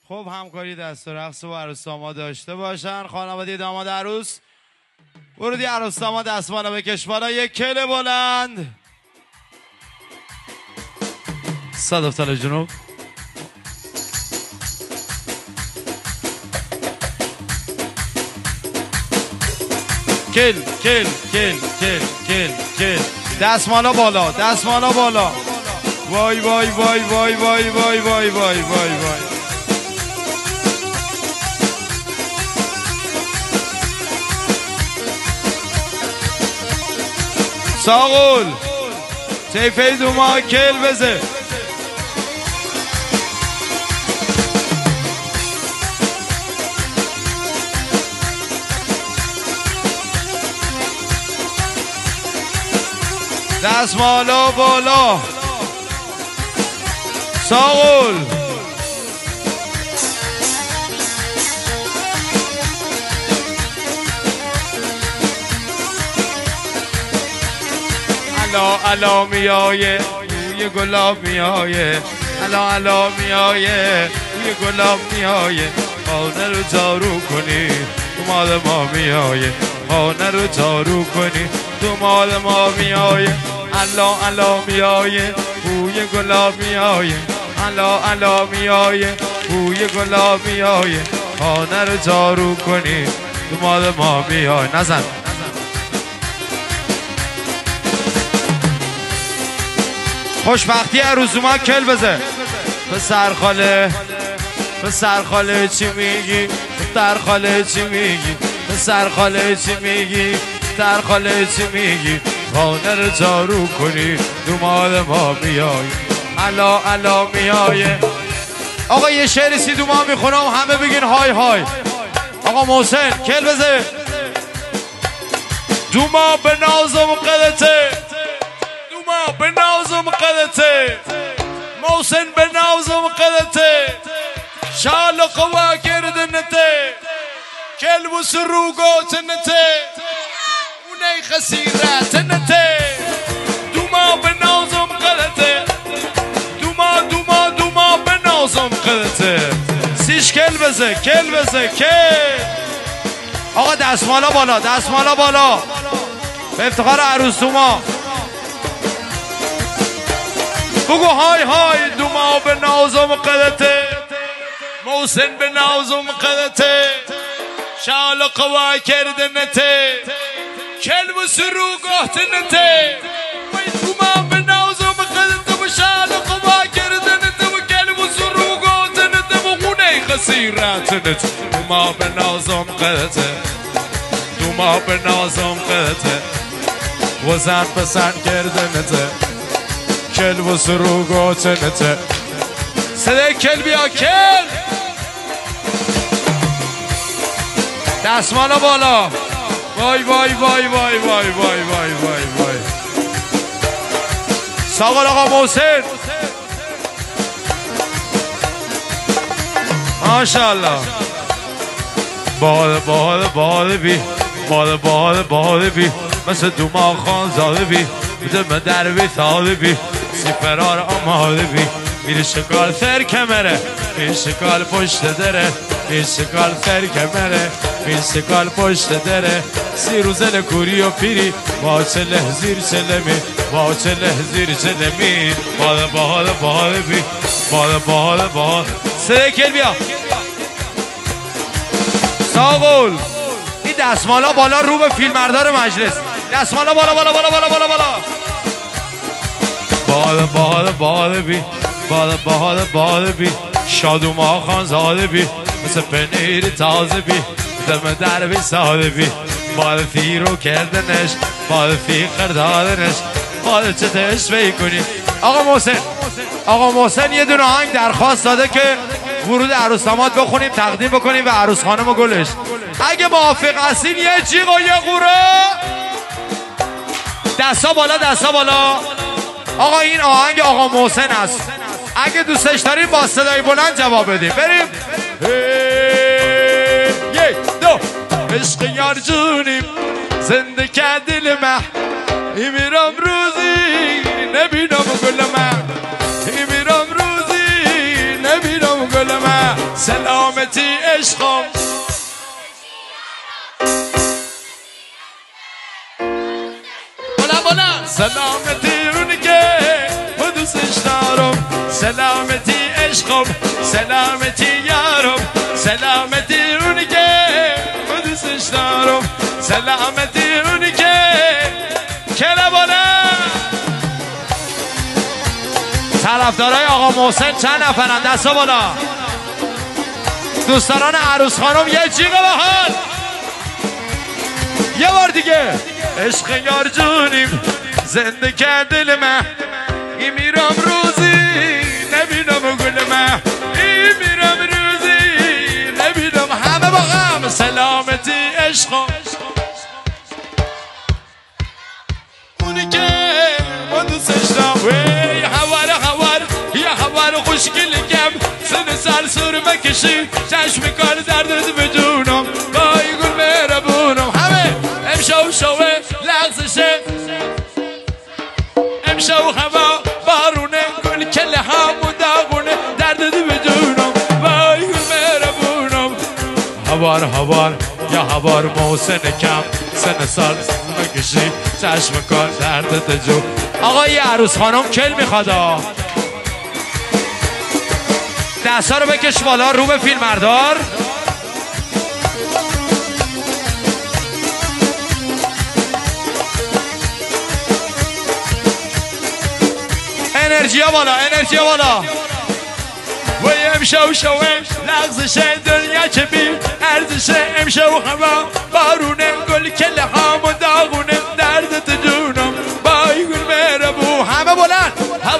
خب همکاری دست و رقص و عروس داماد داشته باشن. خانواده داماد عروس ورودی عروس داماد دستمالا بکش بالا، یک کل بلند. صدف تل جنوب کل کل کل کل کل کل. دستمالا بالا، دستمالا بالا. وای وای وای وای وای وای وای وای وای وای. ساقول سیفه دوما کل بزه. دستمالا بالا ساقول. الا الا میایه روی گلاب میایه، الا الا میایه روی گلاب میایه. خانه رو جارو کنی تو مال ما میایه، خانه رو جارو کنی تو مال ما میایه. الا الا میایه روی گلاب میایه، الا الا میایه روی گلاب میایه. خانه رو جارو کنی تو مال ما میایه. نزن خوشبختی عروسوما کل بزه. پسر خاله پسر خاله چی میگی؟ پسر خاله چی میگی؟ پسر خاله چی میگی؟ پسر خاله چی میگی؟ خانه رو جارو کنی تو مال ما میای، الا الا میایه. آقا یه شعری سی دوما میخونم همه بگین های های. آقا محسن کل بزه. دوما به نازم قدته، دوما به نازم قدته، محسن به نازم قدته. شالق و گردنته کل و سروگاتنته اونی خسیرتنته. دوما به نازم قدته، دوما دوما دوما به نازم قدته. سیش کل بزه کل بزه کل. آقا دستمالا بالا، دستمالا بالا به افتخار عروس دوما. بگو های های. دوما به نازم قدته، محسن به نازم قدته. شالق و کردنته کل و سروگاتنته. دوما به نازم قدته و شالق و کردنته و کل و سروگاتنته و خونه خسیرتنته. دوما به نازم قدته، دوما به نازم قدته و زن پسند کردنته کل و سروگاتنته. صدای کل بیا کل. دستمالا بالا. وای وای وای وای وای وای وای وای وای. ساقل آقا محسن ماشاءالله. بال بال بال بی بال بال بال بی مثل دوما خان زاده بی بده در بی ساده بی سی فرار آماده بی. میره شکال سر کمره، میره شکال پشت دره، میره شکال سر کمره، میره شکال پشت دره. سی روزه کوری و پیری با چله زیر چلمی، با چله زیر چلمی. بال بال بال بی بال بال بال. سه کل بیا ساقول. این دستمالا بالا رو به فیلمبردار مجلس. دستمالا بالا بالا بالا بالا بالا بالا. بال بال بال بی بال بال بال بی. شادوما خان زاده بی مثل پنیر تازه بی دم در بی ساده بی. بال فیرو کردنش بال فیقر دادنش بال چه تشوی کنی. آقا محسن، آقا محسن یه دونه آهنگ درخواست داده که ورود عروس داماد بخونیم تقدیم بکنیم و عروس خانم و گلش. اگه موافق هستین یه جیغ و یه قوره. دستا بالا دستا بالا. آقا این آهنگ آقا محسن است، اگه دوستش داریم با صدای بلند جواب بدیم. بریم. یک دو. عشق یار جونیم زنده که دل من میرم روزی نبینم گل من، میرم روزی نبینم گل من. سلامتی عشقم بلند سلامتی اونی که من دوستش دارم سلامتی عشقم سلامتی یارم سلامتی اونی که من دوستش دارم سلامتی اونی که کله بلند طرفدارای آقا محسن چند نفرن؟ دستا بالا. دوستان عروس خانم یه جیغ بحال یه بار دیگه. عشق یار جونیم زنده کرد دل من ای میرم روزی نبینم گل من ای میرم روزی نبینم همه با غم سلامتی عشقم اونی که من دوستش دارم یه هوار خوشگلیم سن سر سر مکشی چشم کار دردت بدونم بای گل مهربونم همه امشو شوه لغزشه امشو هوا بارونه گل کله همو داغونه دردت بدونم بای گل مهربونم هوار یا هوار محسن کم سن سال مکشی چشم کار دردت جو. آقا یه عروس خانم کل میخواد دستا رو بکش بالا رو به فیلمبردار. انرژیا بالا انرژیا بالا و امشو شوه لغزش دنیا چه بی ارزش امشو هوا بارونه گل کله هامو داغونه دردت جونم بای گل مهربون همه بلند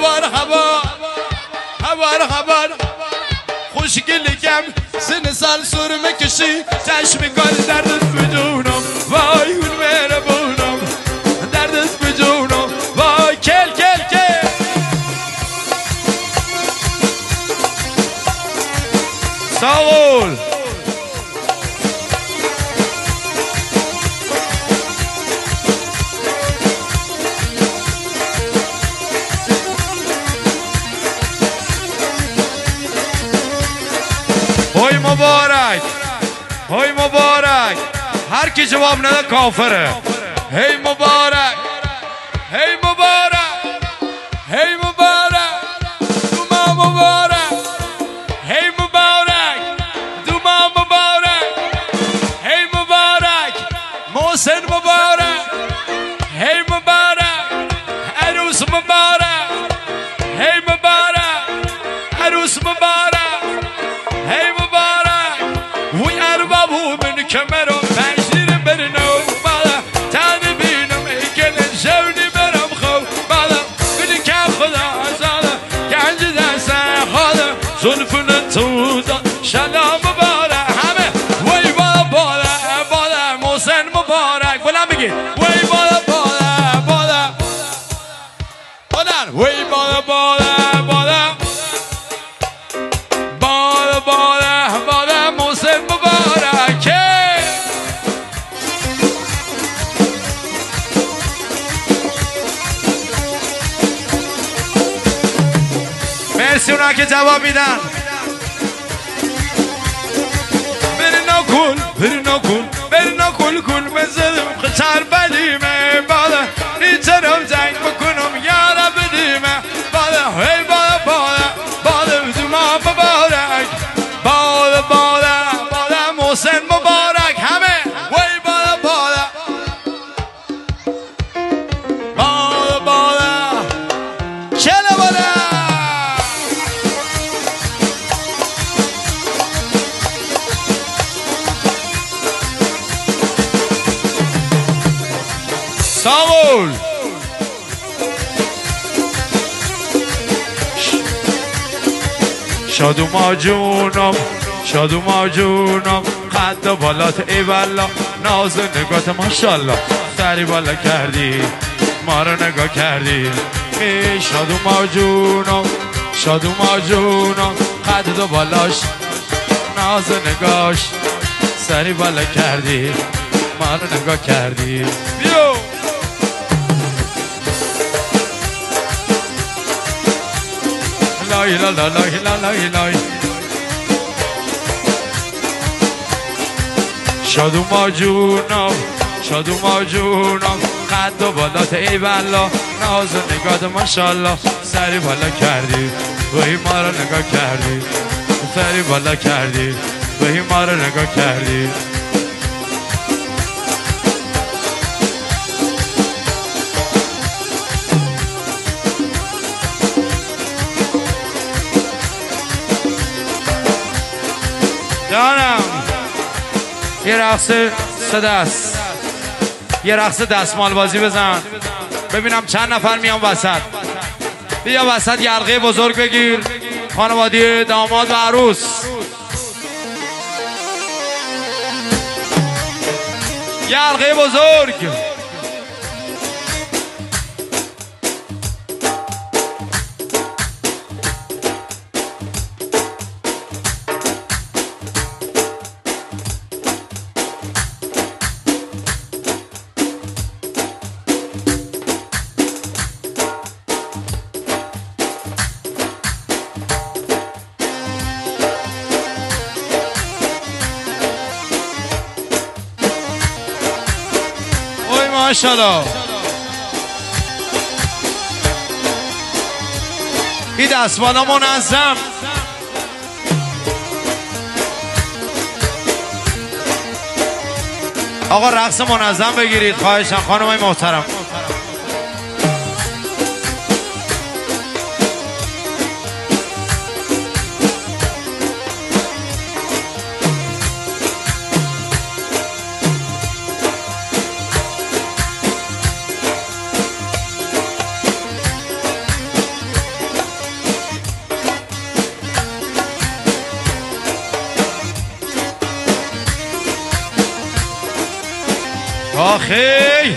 هوار خوشگلیم سن سال سر مکشی چشم کار دردت بدونم وای گل مهربونم دردت بدونم وای کل ساول های مبارک هر کی جواب نده کافره. هی مبارک دوما مبارک هی مبارک دوما مبارک هی مبارک محسن مبارک هی مبارک عروس مبارک هی مبارک عروس مبارک هی مبارک وی اربابو من کمرم پنجیر برنو بالا تانی بینم ایکن شونی برم خو بالا بینی که خدا ازالا گنج دستن خاله زلفن تو داد شلا مبارک همه وی بالا محسن مبارک بلند بگی وی بالا وی بالا محسن مبارک. مرسی اونا که جواب میدن. برنا کل بزدم خسر بدیمه بالا نیترم زنگ بکنم یارا بدیمه بالا هی بالا دوما مبارک بالا محسن مبارک همه وی بالا چله بالا ساول شادوما جونم قد بالات ای والا ناز نگات ماشالله سری بالا کردی ما رو نگاه کردی ای شادوما جونم قد بالاش ناز نگاش سری بالا کردی ما رو نگاه کردی بیو لای شادو ما جونم شادو ما جونم قد و بالات ای بلا ناز و نگاه ماشالله سری بالا کردی وی ما رو نگاه کردی سری بالا کردی وی ما رو نگاه کردی جانم یه رقص سدست یه رقص دستمال بازی بزن ببینم چند نفر میان وسط بیا وسط یلقه بزرگ بگیر خانواده داماد و عروس یلقه بزرگ ماشالله این دستمالا منظم آقا رقص منظم بگیرید خواهشم خانمای محترم آخی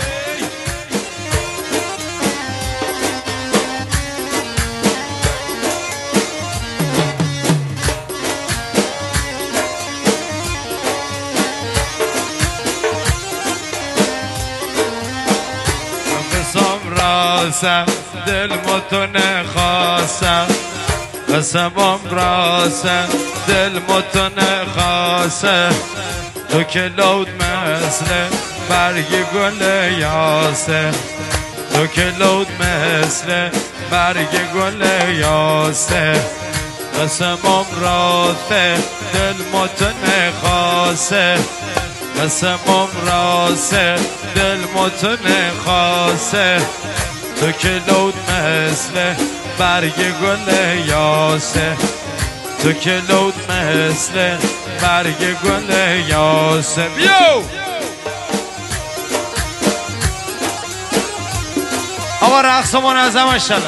قسم راسم دل متونه خواستم قسمم راسم دل متونه خواستم تو که لود مثل برگ گل یاسه تو که لود مثل برگ گل یاسه قسمم راسه دل متونه خاصه قسمم راسه دل متونه خاصه تو که لود مثل برگ گل یاسه تو که لود مثل برگ گل یاسه بیو آقا رقص منظم اشتاله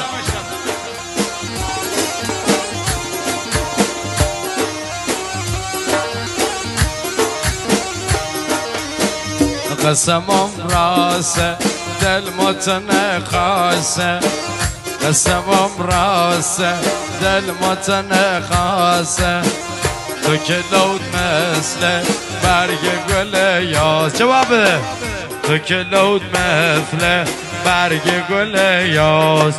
قسمم راسه دل متنه خاصه قسمم راسه دل متنه خاصه تو که لود مثل برگ گل یاس جواب بده تو که لود مثل برگ گل یاس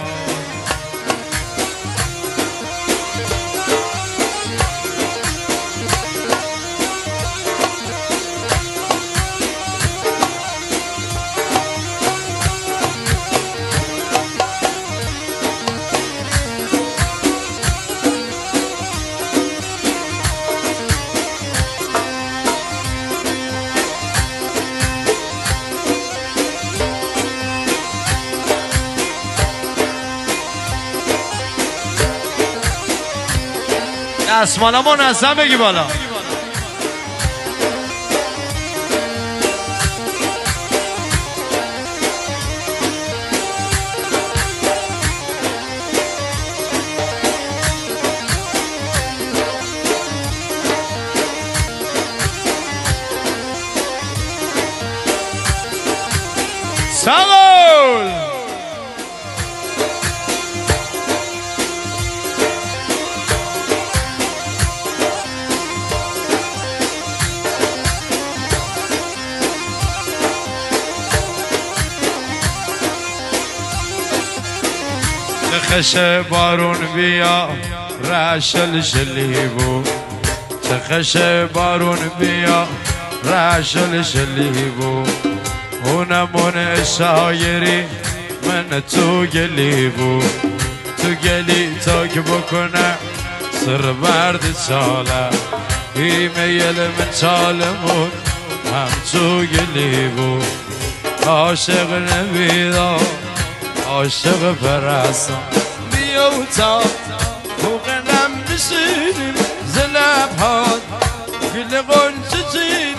دستمالا منظم بگی بالا سلام خش بارون بیا رشل شلی بود چه خش بارون بیا رشل شلیبو اونمون شایری من تو گلیبو تو گلی تا که بکنه سر برد چاله ایمیل من چالمون هم تو گلیبو عاشق نمیدم عاشق پرستم بیوتا بوقنم بشینیم زلب هاد گل قنچه چین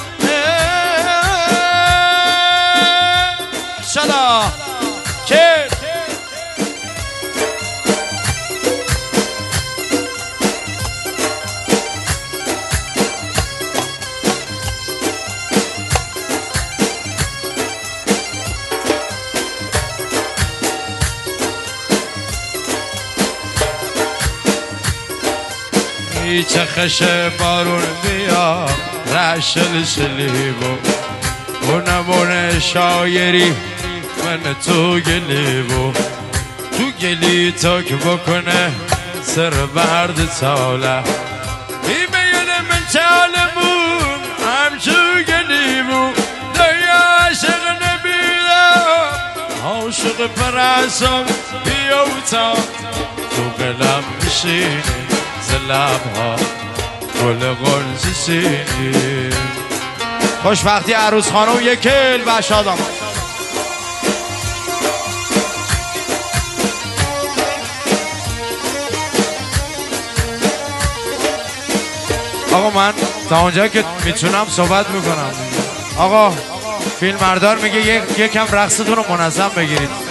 شلا که چخش بارون بیا رشل شلیبو اونمون شایری من تو گلیبو تو گلی تا که بکنه سر برد تاله ایمیل من چالمون هم تو گلیبو دنیا عاشق نبیدم عاشق پرستم بیوتا تو قلم بشینی زلبها گل قنچه خوشبختی عروس خانم یک کل و شادم. آقا من تا اونجا که میتونم صحبت میکنم. آقا فیلم بردار میگه یکم رقصتون رو منظم بگیرید.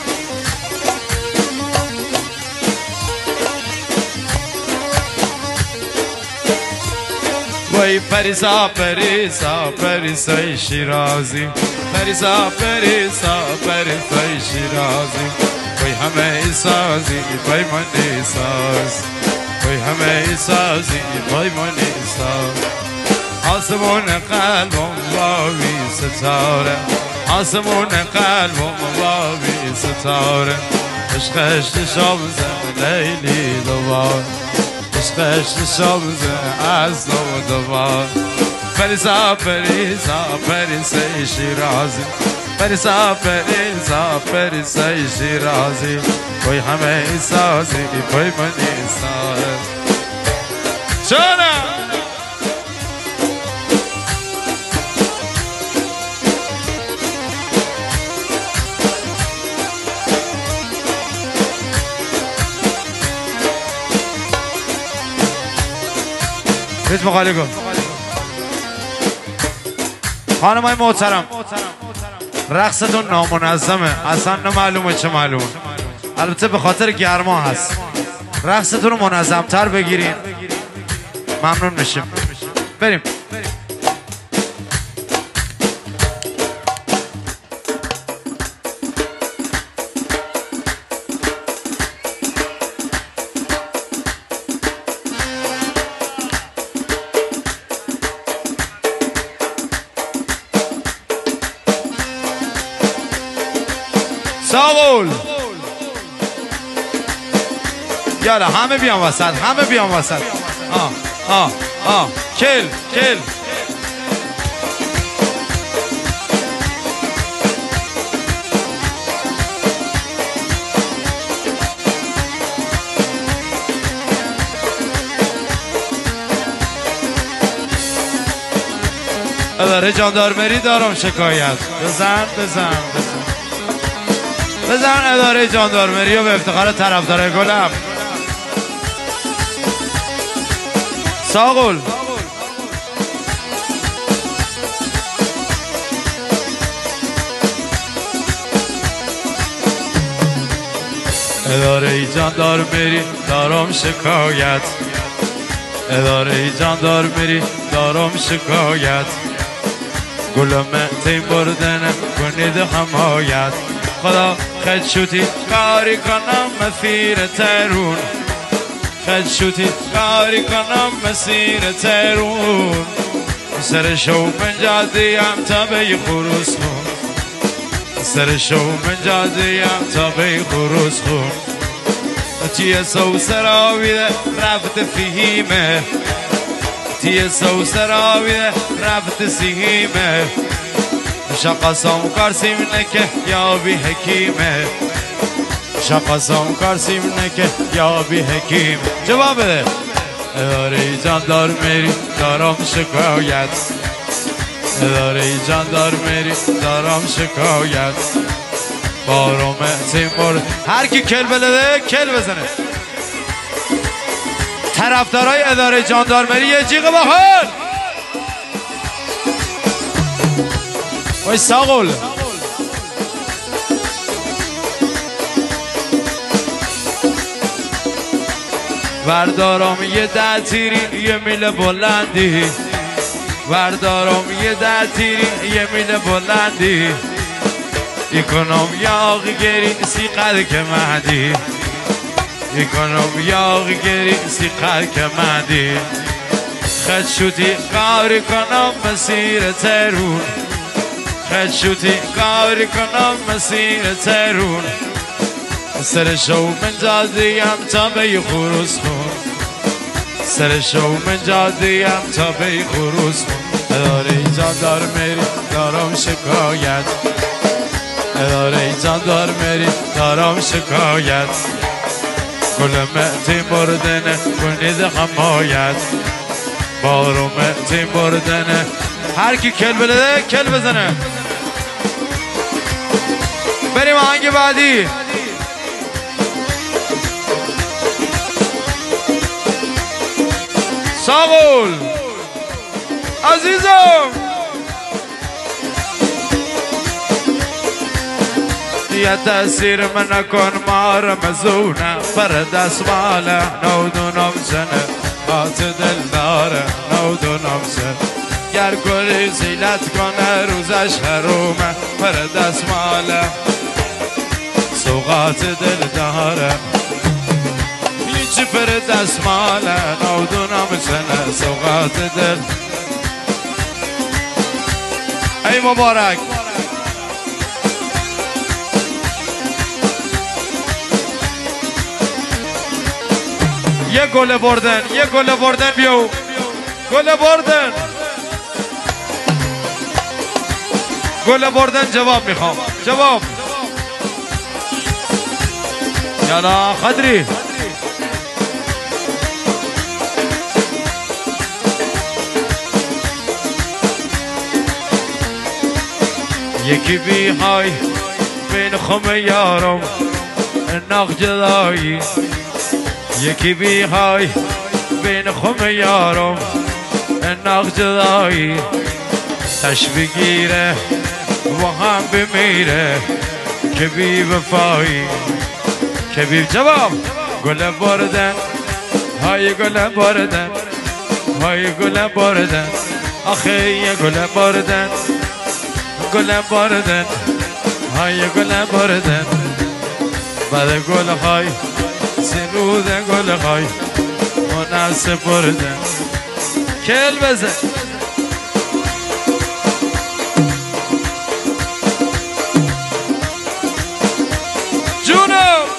وای پریسا پریسا پریسای شیرازی پریسا پریسا پریسای شیرازی وای همه سازی وای منی ساز وای همه سازی وای منی ساز آسمون قلبم واوی ستاره آسمون قلبم واوی ستاره عشقش شمز لیلی دوبار عشقش شمز از دوبار پریسا پریسا پریسای شیرازی پریسا پریسا پریسای شیرازی وای همه سازی وای منی ساز چرا ریتم خالی کن خانم های محترم رقصتون نامنظمه اصلا نمعلومه چه معلومه البته به خاطر گرما هست رقصتون رو منظم تر بگیرین ممنون میشیم بریم ساول یالا همه بیان وسط همه بیان وسط کل کل اداره جاندارمری دارم شکایت بزن اداره جاندارمری و به افتخار طرفدار گلم ساقل اداره جاندارمری دارم شکایت اداره جاندارمری دارم شکایت گلم تیم بردن کنید حمایت خدا خد شوتی کاری کنم مسیر ترون خد شوتی کاری کنم مسیر ترون سر شو من جادی هم تا به خروس خون سر شو من جادی هم تا به خروس خون چیه سو سراویده رفت فهیمه گیتی سوسراویه رفت سیمه شقاسم کارسیم نکه یا بی حکیمه شقاسم کارسیم نکه یا بی حکیم جواب بده اداره جاندار میری دارم شکایت اداره جاندار میری دارم شکایت بارم تیمور هر کی کل بلده کل بزنه طرفدارای اداره جاندارمری یه جیغ بخور وای ساقل وردارم یه ده تیری یه میل بلندی وردارم یه ده تیری یه میل بلندی یکنم یاغ گری سی قد که مهدی یکنم یاغ گری سی قد که مهدی خد شوتی کاری کنم مسیر ترون خد شوتی کاری کنم مسیر ترون سر شو من جادیم تا به خروس خون سر شو من جادیم تا به خروس خون اداره جاندار میری دارم شکایت اداره جاندار میری دارم شکایت گلمتی بردنه کنید حمایت بارمتی بردنه هر کی کل بلده کل بزنه بریم آهنگ بعدی ساقل عزیزم یه تأثیر من نکن مار مزونه پر دستماله نودونم زنه خاط دل داره نودونم زنه گر کلی زیلت کنه روزش حرومه پر دستماله سوقات دل داره هیچی پر دستماله نودونم زنه سوقات دل ای مبارک یه گل بردن یه گل بردن بیو گل بردن گل بردن جواب میخوام جواب یالا خدری یکی بی های بین خم یارم ناخ جدایی یکی بی های بین خم یارم ناخ جدایی تش بگیره و هم بمیره که بی وفایی که بی جواب گل بردن های گل بردن های گل بردن آخه یه گل بردن گل بردن های گل بردن بعد گل های سرود گل های مناسب بردن کل بزن جونم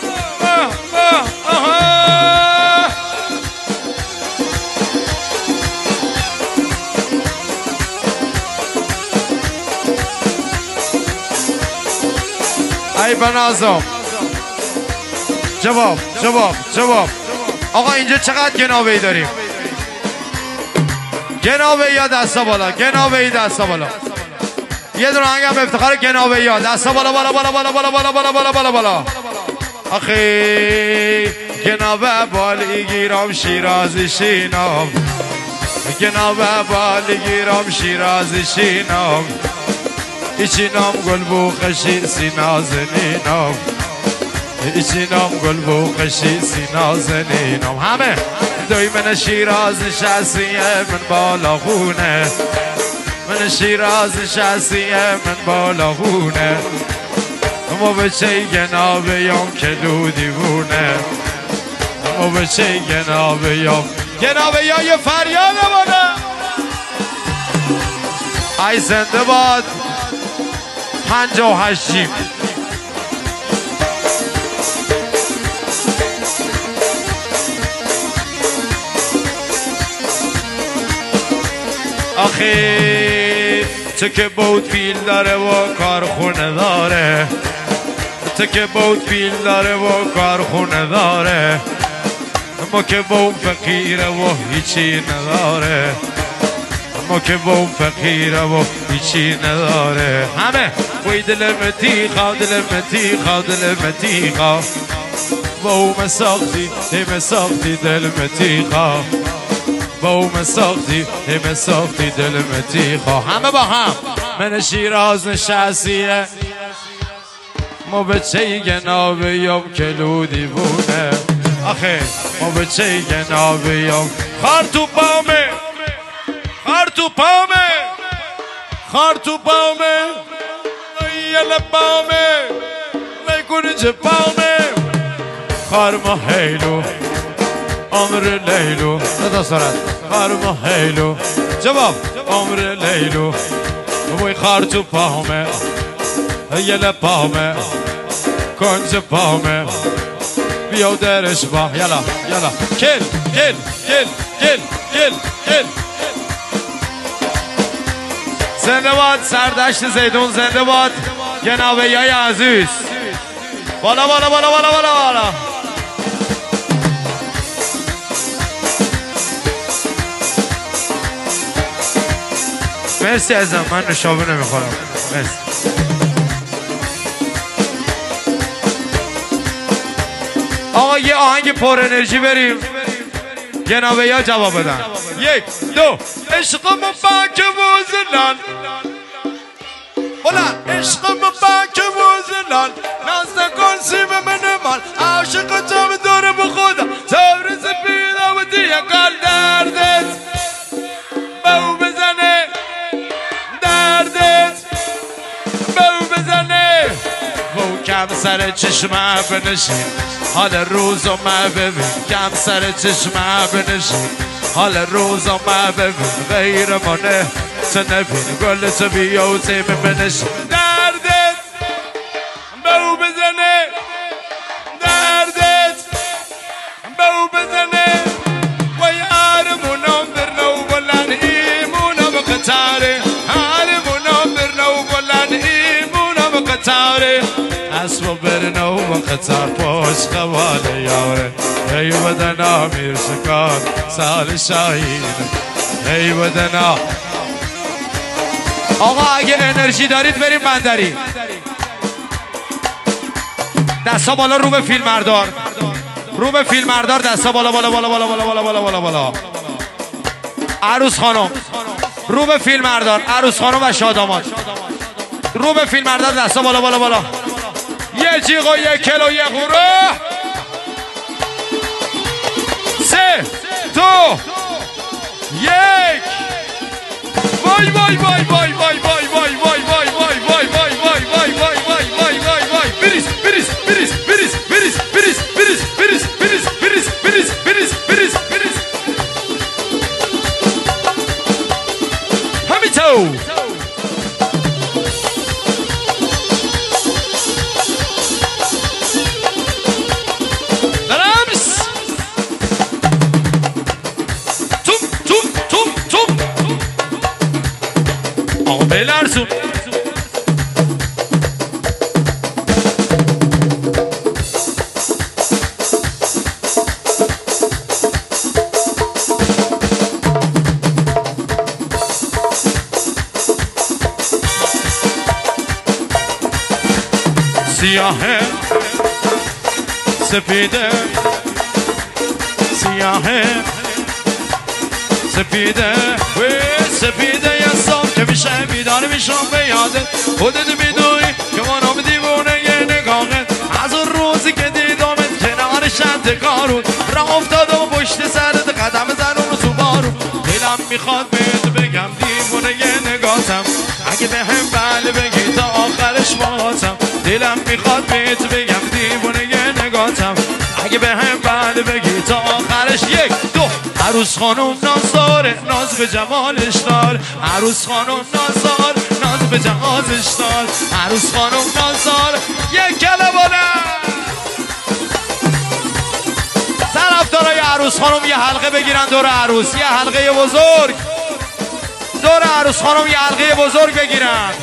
ای بنازم جواب جواب جواب آقا اینجا چقدر گناوه‌ای داریم گناوه‌ای ها دستا بالا گناوه‌ای دستا بالا یه دونه آهنگ هم افتخار گناوه‌ای ها دستا بالا بالا بالا بالا بالا بالا بالا بالا بالا بالا آخی گناوه بالی گیرم شیرازی شینم گناوه بالی گیرم شیرازی شینم ایچینام گل بوخشی سینازنینم ایچینام گل بوخشی سینازنینم همه دوی من شیراز نشستیه من بالا خونه من شیراز نشستیه من بالا خونه اما بچه گنابه یم که دودی بونه اما بچه گنابه یم گنابه یم یه فریاد بونه ای زنده باد 58 جیم آخی تو که بود پیل داره و کارخونه داره، تو که بود پیل داره و کارخونه داره، ما که بود فقیره و هیچی نداره، ما که بود فقیره و هیچی نداره. همه وی دل متیخا دل متیخا دل متیخا با او مساختی دل مساختی دل متیخا با او مساختی دل مساختی دل متیخا. همه با هم من شیراز نشستیه ما به چه گنابیم کلو دیوونه. آخه ما به چه گنابیم خار تو پامه خار تو پامه خار تو پامه یل پامه نکنه چه پامه خار ما هیلو عمر لیلو صدا سرد خار ما هیلو جواب عمر لیلو وی خار تو پامه یل پامه کنج پامه بیا درش با یلا یلا کل کل کل کل کل کل. زنده باد سردشت زیدون، زنده باد گنابه‌ای های عزیز. بالا بالا بالا بالا بالا بالا. مرسی ازم، من نشابه نمیخورم. مرسی. آقا یه آهنگ پر انرژی بریم گنابه‌ای ها جواب بدن. یک دو عشقم بک وزلان بلند عشقم بک وزلان ناز نکن سیم من مال عاشق تو داره به خدا صبر سپیدم و دیگه قل دردت بهو بزنه دردت بهو بزنه بهو کم سر چشمه بنشین حال روزو ما ببین کم سر چشمه بنشین حال روزا ما ببین غیر منه تو نبین گل تو بیا و تیم بنشین دردت بهو بزنه دردت بهو بزنه و یارمونم برنو بلن ایمونم قطاره هارمونم برنو بلن ایمونم قطاره اسم برنو و قطار پشت قواله یاره ای بدنا میر شکار سال شاهین ای بدنا. آقا اگه انرژی دارید بریم بندری دستا بالا رو به فیلم بردار رو به فیلم بردار دستا بالا بالا بالا بالا بالا بالا بالا بالا بالا. عروس خانم رو به فیلم بردار عروس خانم و شاداماد رو به فیلم بردار دستا بالا بالا بالا. یه جیغ و یه کل و یه غروه سه دو یک وای وای وای وای وای وای وای وای وای وای وای وای وای وای وای وای وای وای بریز بریز بریز بریز بریز بریز بریز بریز بریز بریز بریز بریز بریز بریز همینطور. بلرزون سیاهه سپیده سیاهه سپیده و سپیده که میشه بیدار میشم به یادت خودت میدونی که من هم دیوونه یه نگاهت از اون روزی که دیدمت کنار شد کارون راه افتادم و پشت سرت قدم زنم تو بارون دلم میخواد بهت بگم دیوونه یه نگاهتم اگه به هم بله بگی تا آخرش باهاتم دلم میخواد بهت بگم دیوونه یه نگاهتم اگه به هم بله بگی تا آخرش. یک دو عروس خانم نازداره ناز به جمالش دار عروس خانم نازدار ناز به جمالش دار عروس خانم نازدار یک کله بلند طرفدارای عروس خانم یه حلقه بگیرن دور عروس یه حلقه بزرگ دور عروس خانم یه حلقه بزرگ بگیرن.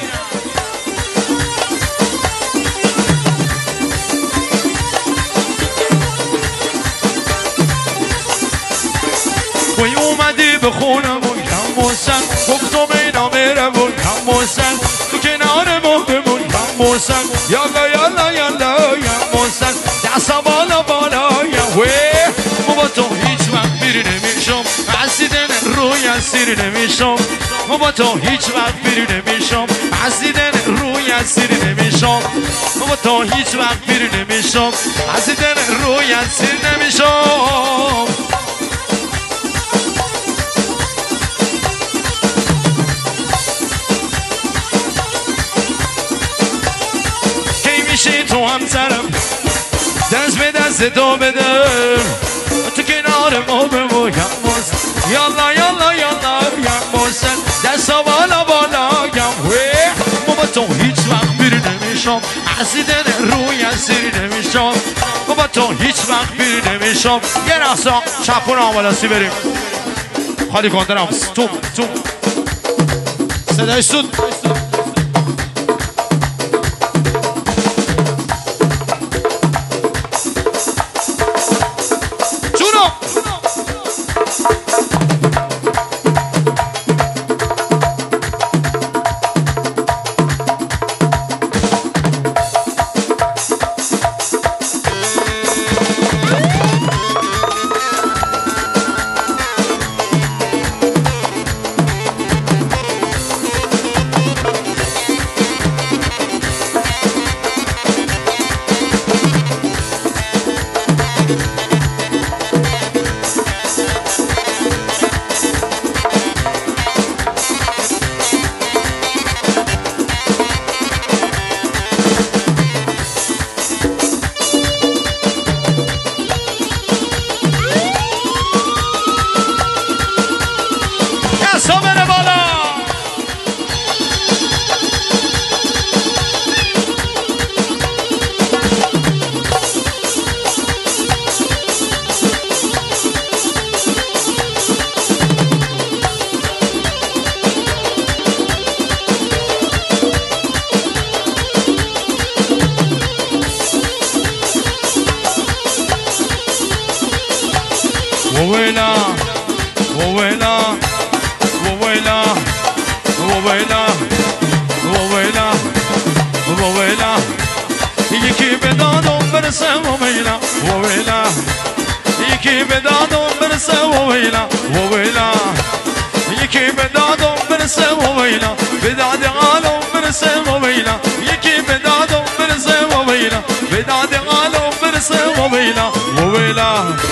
وی اومدی به خونمون کم موسن، گفتم اینا مهربون کم موسن، تو کنار ما بمون کم موسن، یالا یالا یالا یم موسن، دستا بالا بالا یم. وی ما با تو هیچ وقت بیری نمیشم، حسیدن روی اسیر نمیشم. ما با تو هیچ وقت بیری نمیشم، حسیدن روی اسیر نمیشم. ما با تو هیچ وقت بیری نمیشم، حسیدن روی اسیر نمیشم. تو هم طرف دست به دست تو بدم، تو کنار ما بمون یم موسن، یالا یالا یالا یم موسن، دستا بالا بالا یم. ما با تو هیچ وقت بیری نمیشم، حسیدن روی اسیر نمیشم. ما با تو هیچ وقت بیری نمیشم. یه رقصا چپون آمالاسی بریم خالی کندرم توم صدای سود وويلا وويلا وويلا وويلا وويلا وويلا یکی به دادم برسه وويلا وويلا یکی به دادم برسه وويلا وويلا یکی به دادم برسه وويلا به داد عالم برسه وويلا یکی به دادم برسه وويلا به داد عالم برسه وويلا وويلا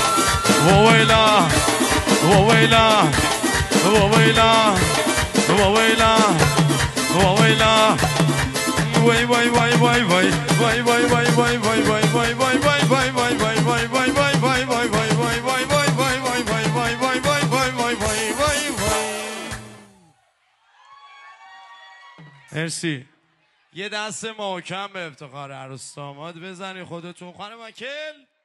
وويلا وويلا وويلا وويلا وويلا وي وي وي وي وي وي وي وي وي وي وي وي وي وي مرسی. یه دست محکم به افتخار عروس داماد بزنی خودتون خانم وکیل.